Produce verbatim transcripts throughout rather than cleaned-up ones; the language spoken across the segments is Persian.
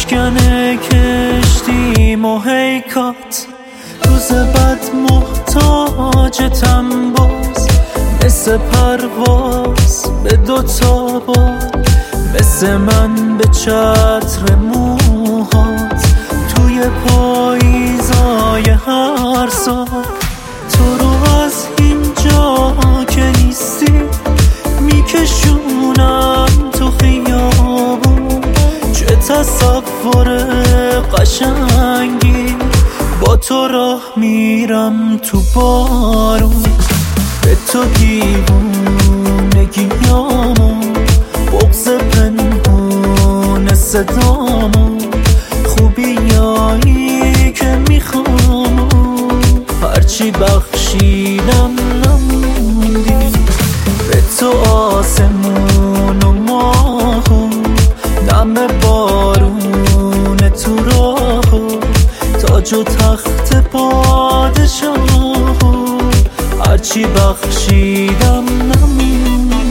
بشکنه کشتیم و هیکات، روز بد محتاجتم باز، مثل پرواز به دوتا بال، مثل من به چتر موهات، توی پاییزای هر سال. تو رو از اینجا که نیستی میکشونم تو خیابون، چه تصور قشنگی، با تو راه میرم تو بارون، به تو دیوونگیامو، بغض پنهون صدامو، خوبیایی که میخوام هرچی بخشیدم نموندی، به تو آسمون و ماهو، دم بارون تو راهو، تاج و تخت پادشاهو، هرچی بخشیدم نموندی.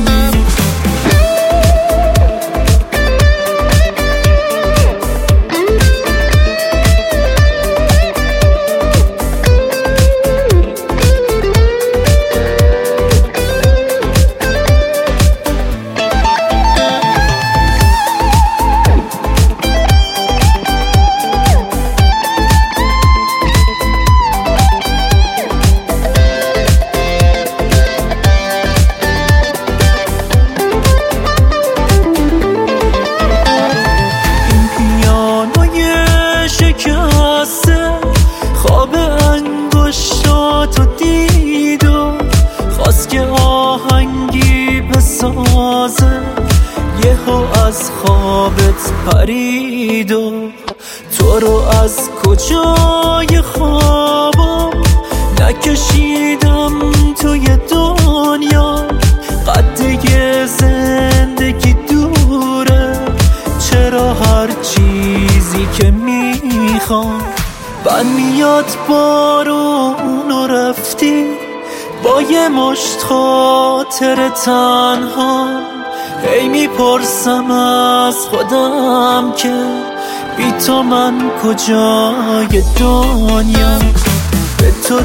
خواب انگشتاتو دید و خواست که آهنگی بسازه، یهو از خوابت پرید و تو رو از کجای خوابم نکشیدم توی دنیا، قده زندگی دوره، چرا هر چیزی که میخوام بند میاد بارون و رفتی، با یه مشت خاطر تنها، هی میپرسم از خودم که بی تو من کجای دنیا، به تو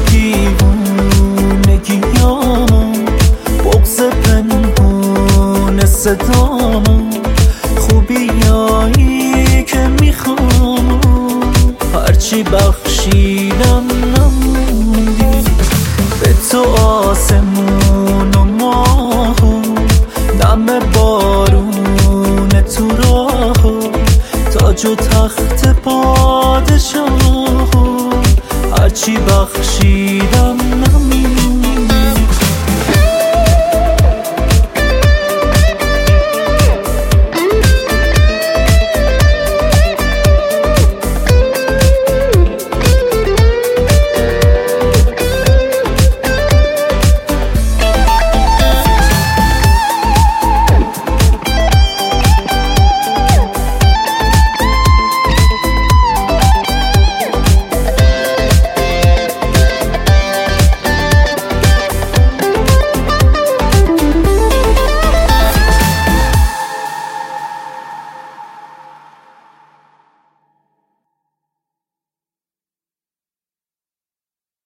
دیوونگیامو، بغض پنهون صدامو، خوبیایی که میخوام هرچی بخشیدم نموندی، به تو آسمون و ماهو، دم بارون تو راهو، تاج و تخت پادشاهو، هرچی بخشیدم نموندی.